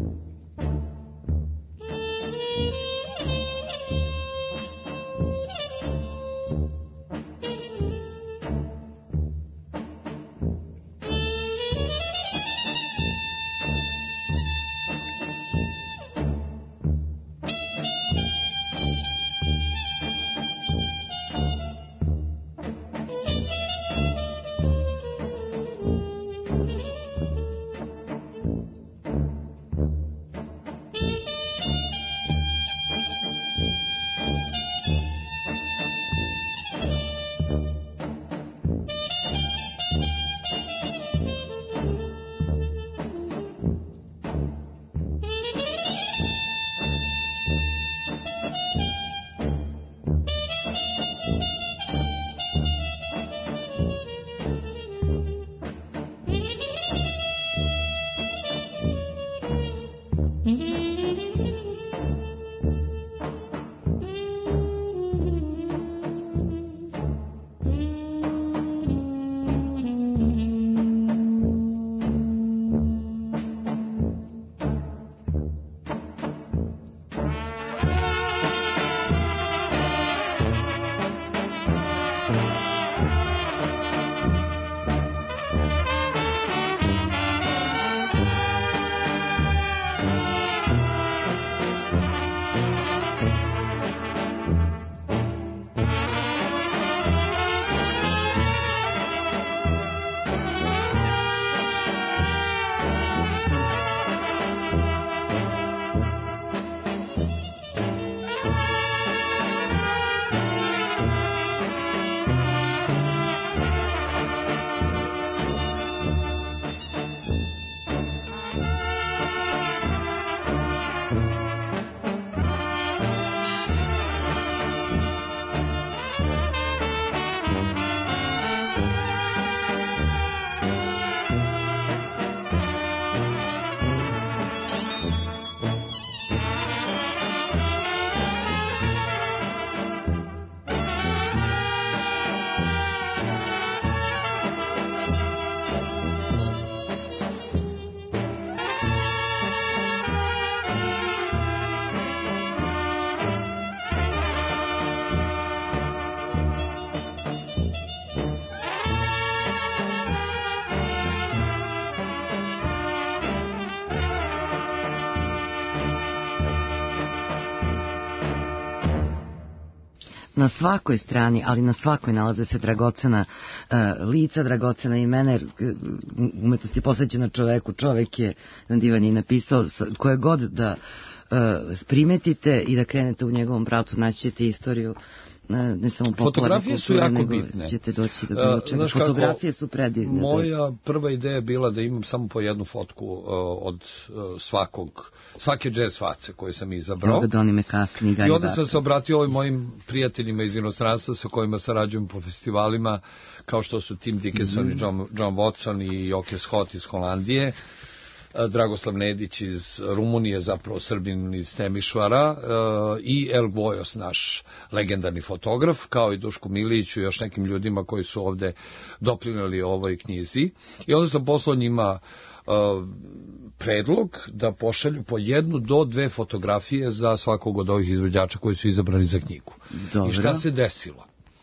Speaker 3: Na svakoj strani, ali na svakoj nalaze se dragocena lica, dragocena imena, jer umetnost je posvećena čoveku, čovek je, Divan je napisao, koje god da primetite i da krenete u njegovom pravcu, naći ćete istoriju ne samo popularne kulture, nego bitne. Ćete doći do bilo čega. Fotografije su predivne.
Speaker 4: Moja prva ideja je bila da imam samo po jednu fotku od svake jazz face koje sam izabrao. I onda sam se obratio ovim mojim prijateljima iz inostranstva sa kojima sarađujem po festivalima, kao što su Tim Dickinson i John Watson i Joke Scott iz Holandije. Dragoslav Nedić iz Rumunije, zapravo Srbin iz Temišvara, i El Gvojos, naš legendarni fotograf, kao i Duško Miliću i još nekim ljudima koji su ovde doprineli ovoj knjizi. I onda sam poslao njima predlog da pošalju po 1 do 2 fotografije za svakog od ovih izvođača koji su izabrani za knjigu.
Speaker 3: Dobro.
Speaker 4: I šta se desilo?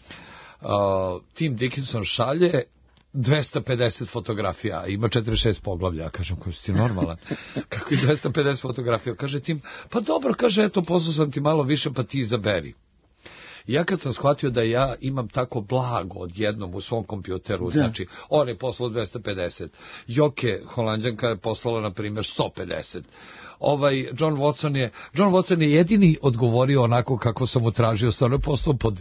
Speaker 4: Tim Dickinson šalje 250 fotografija, ima 46 poglavlja. Kažem, koji si ti normalan? Kako je 250 fotografija? Kaže Tim, pa dobro, kaže, eto, poslao sam ti malo više, pa ti izaberi. Ja kad sam shvatio da ja imam tako blago odjednom u svom kompjuteru, znači, on je poslao 250, Joke, Holanđanka, je poslala, na primjer, 150. John Watson je jedini odgovorio onako kako sam mu tražio, stvarno je poslao po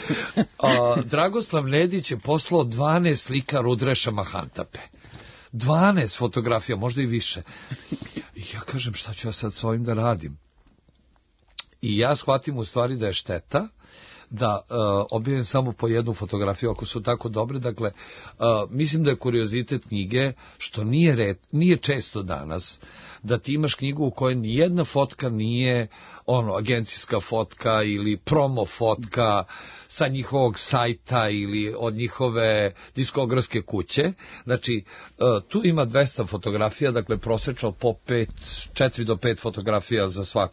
Speaker 4: 2. Dragoslav Nedić je poslao 12 slika Rudreša Mahantape. 12 fotografija, možda i više. I ja kažem, šta ću ja sad s ovim da radim? I ja shvatim u stvari da je šteta da objavim samo po 1 fotografiju ako su tako dobre. Dakle, mislim da je kuriozitet knjige, što nije često danas, da ti imaš knjigu u kojoj nijedna fotka nije agencijska fotka ili promo fotka sa njihovog sajta ili od njihove diskografske kuće. Znači, tu ima 200 fotografija, dakle prosečno po 4 do 5 fotografija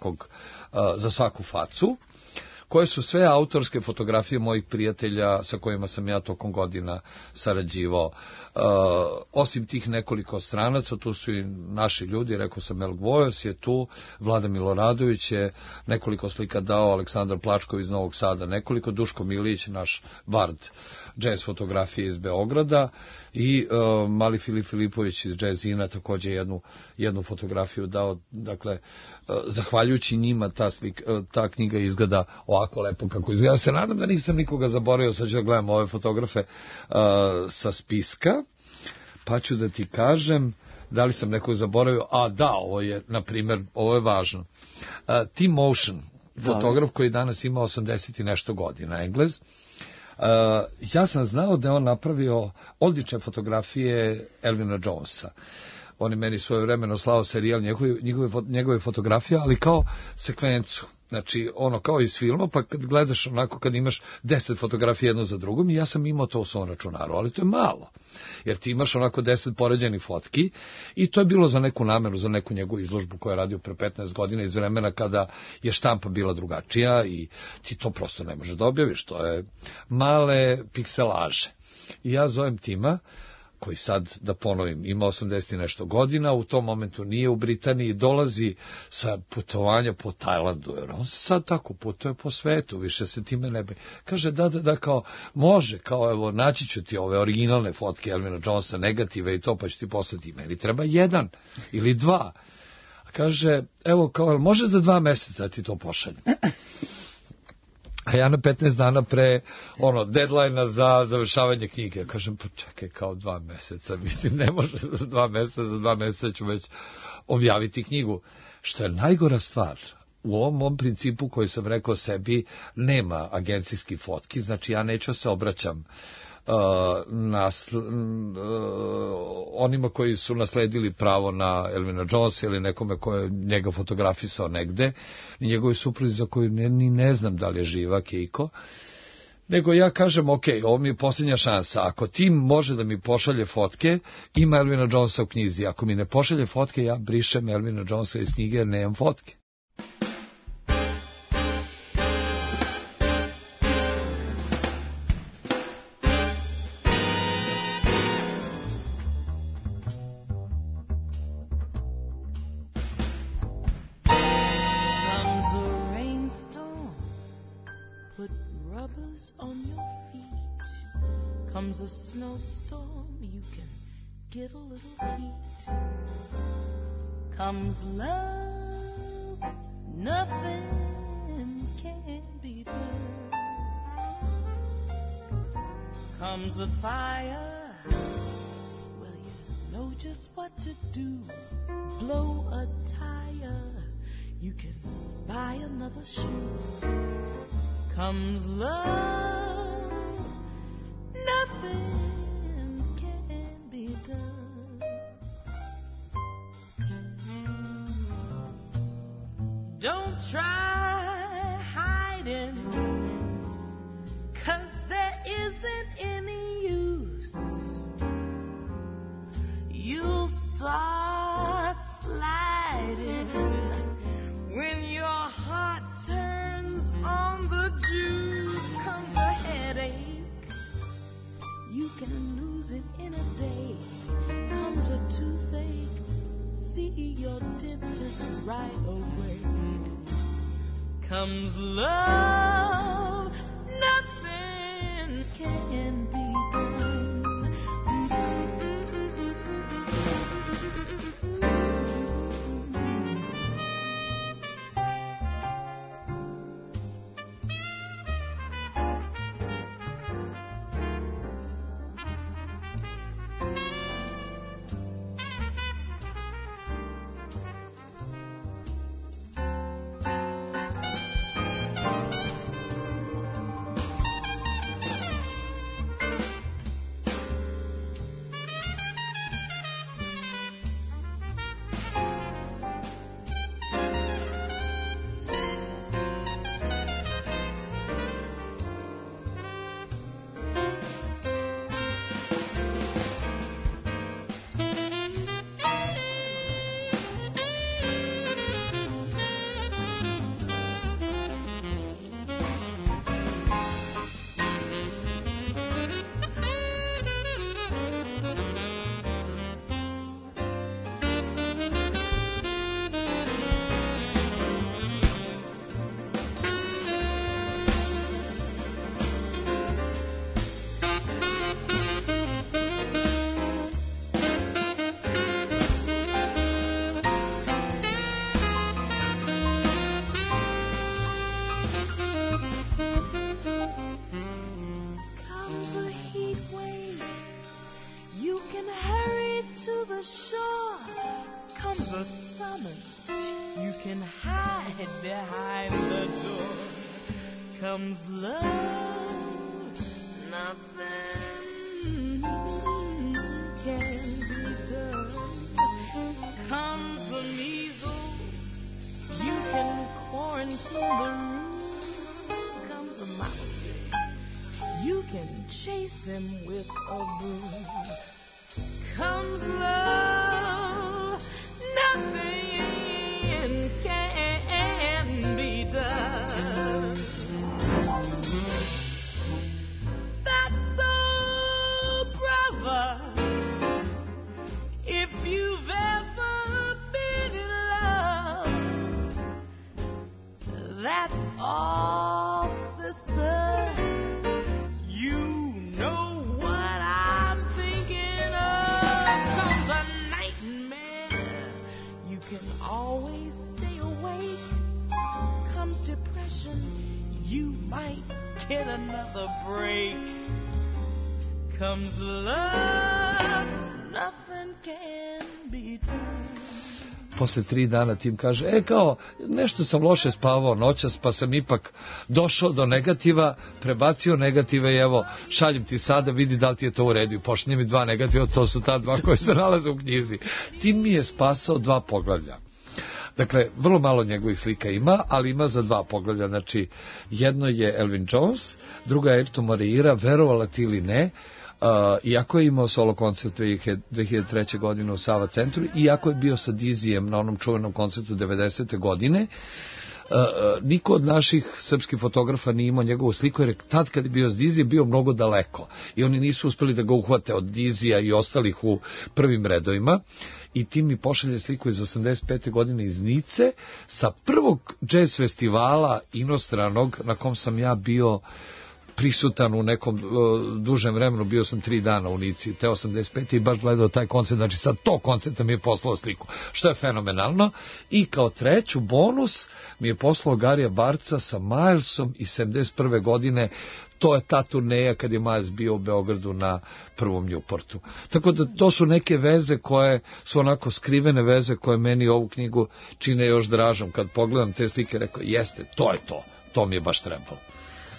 Speaker 4: za svaku facu, koje su sve autorske fotografije mojih prijatelja sa kojima sam ja tokom godina sarađivao. Osim tih nekoliko stranaca, tu su i naši ljudi, rekao sam, El Gvojos je tu, Vlada Miloradović je nekoliko slika dao, Aleksandar Plačkov iz Novog Sada, nekoliko, Duško Milić, naš bard jazz fotografije iz Beograda, i mali Filip Filipović iz Jazzina takođe jednu fotografiju dao. Dakle, zahvaljujući njima ta knjiga izgleda ovako lepo kako izgleda. Ja se nadam da nisam nikoga zaboravio, sad ću da gledam ove fotografe sa spiska, pa ću da ti kažem da li sam nekog zaboravio. Ovo je, na primjer, ovo je važno. Tim Motion, fotograf koji danas ima 80 i nešto godina, Englez. Ja sam znao da je on napravio odlične fotografije Elvina Jonesa. On je meni svojevremeno slao serijal njegove fotografije, ali kao sekvencu. Znači, kao iz filma, pa kad gledaš onako, kad imaš 10 fotografija jedno za drugom, i ja sam imao to u svom računaru, ali to je malo. Jer ti imaš onako 10 poređenih fotki i to je bilo za neku nameru, za neku njegovu izložbu koju je radio pre 15 godina iz vremena kada je štampa bila drugačija i ti to prosto ne može da objaviš, to je male pikselaže. I ja zovem Tima, koji sad, da ponovim, ima 80 i nešto godina, u tom momentu nije u Britaniji, dolazi sa putovanja po Tajlandu, jer on se sad tako putuje po svetu, više se time ne bi. Kaže, da, kao, može, kao, evo, naći ću ti ove originalne fotke Elvina Jonesa, negative i to, pa ću ti poslati. Meni treba 1 ili 2. Kaže, evo, kao, može za 2 meseca da ti to pošaljem. A ja na 15 dana pre deadline-a za završavanje knjige. Ja kažem, pa čekaj, kao 2 meseca. Mislim, ne može za 2 meseca, za 2 meseca ću već objaviti knjigu. Što je najgora stvar, u ovom mom principu koji sam rekao sebi, nema agencijskih fotki, znači ja neću se obraćam onima koji su nasledili pravo na Elvina Jonesa ili nekome ko je njega fotografisao negde, i njegovi supruzi za koju ni ne znam da li je živa, Keiko, nego ja kažem, ok, ovo mi je posljednja šansa, ako Tim može da mi pošalje fotke, ima Elvina Jonesa u knjizi, ako mi ne pošalje fotke, ja brišem Elvina Jonesa iz knjige jer nemam fotke.
Speaker 5: Comes love, nothing can be done. Comes a fire, well, you know just what to do. Blow a tire, you can buy another shoe. Comes love, nothing can be done. Don't try hiding, 'cause there isn't any use. You'll start sliding when your heart turns on the juice. Comes a headache, you can lose it in a day. Comes a toothache, see your dentist right away. Comes love, nothing can be done. Comes love, nothing can be done. Comes the measles, you can quarantine the room. Comes the mouse, you can chase him with a broom. Comes love, nothing can be done. If you've ever been in love, that's all, sister. You know what I'm thinking of. Comes a nightmare, you can always stay awake. Comes depression, you might get another break. Comes love, nothing can be done.
Speaker 4: Posle 3 dana tim kaže, kao, nešto sam loše spavao noćas, pa sam ipak došao do negativa, prebacio negative i evo, šaljem ti sada, vidi da li ti je to u redu. Pošalje mi 2 negativa, to su ta 2 koje se nalaze u knjizi. Tim mi je spasao 2 poglavlja. Dakle, vrlo malo njegovih slika ima, ali ima za 2 poglavlja. Znači, jedno je Elvin Jones, druga je Airto Moreira, verovala ti ili ne, iako je imao solo koncert 2003. godine u Sava centru, iako je bio sa Dizijem na onom čuvenom koncertu 90. godine, niko od naših srpskih fotografa nije imao njegovu sliku, jer tad kad je bio s Dizijem bio mnogo daleko i oni nisu uspeli da ga uhvate od Dizija i ostalih u prvim redovima. I Tim mi pošalje sliku iz 85. godine iz Nice sa prvog jazz festivala inostranog na kom sam ja bio prisutan u nekom dužem vremenu, bio sam 3 dana u Nici, te 85. i baš gledao taj koncert, znači sa tog koncerta mi je poslao sliku, što je fenomenalno. I kao treću bonus mi je poslao Garija Barca sa Milesom iz 71. godine, to je ta turneja kad je Miles bio u Beogradu na prvom Newportu. Tako da to su neke veze koje su onako skrivene veze koje meni ovu knjigu čine još dražom. Kad pogledam te slike, rekao, jeste, to je to mi je baš trebalo.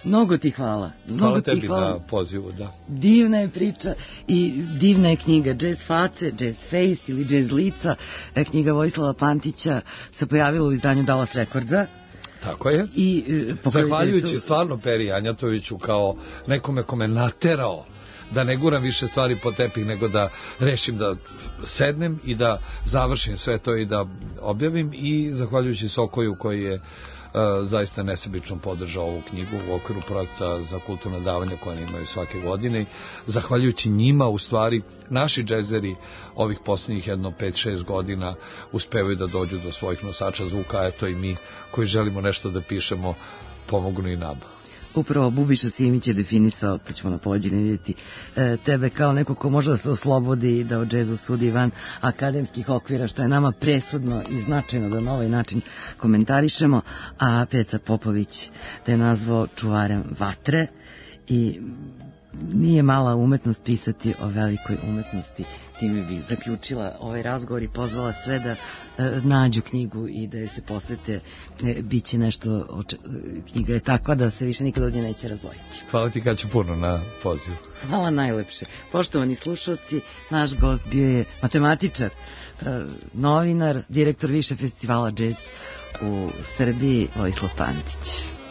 Speaker 3: Mnogo ti hvala.
Speaker 4: Hvala tebi na pozivu, da.
Speaker 3: Divna je priča i divna je knjiga. Jazz face, jazz face ili jazz lica. Knjiga Vojislava Pantića se pojavila u izdanju Dallas Recordsa.
Speaker 4: Tako je.
Speaker 3: I,
Speaker 4: zahvaljujući stvarno Peri Anjatoviću kao nekome kome naterao da ne guram više stvari po tepih, nego da rešim da sednem i da završim sve to i da objavim, i zahvaljujući Sokoju koji je zaista nesebično podržao ovu knjigu u okviru projekta za kulturno davanje koje imaju svake godine. Zahvaljujući njima, u stvari, naši džezeri ovih posljednjih 5-6 godina uspevaju da dođu do svojih nosača zvuka, a eto i mi koji želimo nešto da pišemo pomognu i nama.
Speaker 3: Upravo Bubiša Simić je definisao, to ćemo na pođenju vidjeti, tebe kao neko ko može da se oslobodi i da o džezu sudi van akademskih okvira, što je nama presudno i značajno da na ovaj način komentarišemo, a Peca Popović te je nazvao čuvarem vatre i nije mala umetnost pisati o velikoj umetnosti. Time bi zaključila ovaj razgovor i pozvala sve da nađu knjigu i da je se posvete. Biće nešto, knjiga je takva da se više nikad od nje neće razvojiti.
Speaker 4: Hvala ti Kaća puno na pozivu.
Speaker 3: Hvala najlepše. Poštovani slušalci, naš gost bio je matematičar, novinar, direktor više festivala džez u Srbiji, Vojislav Pantić.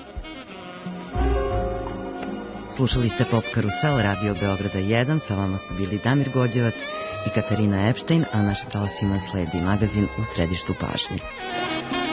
Speaker 3: Slušali ste Pop Karusel, Radio Beograda 1, sa vama su bili Damir Gođevac i Katarina Epštajn, a našim talasima sledi magazin U središtu pažnje.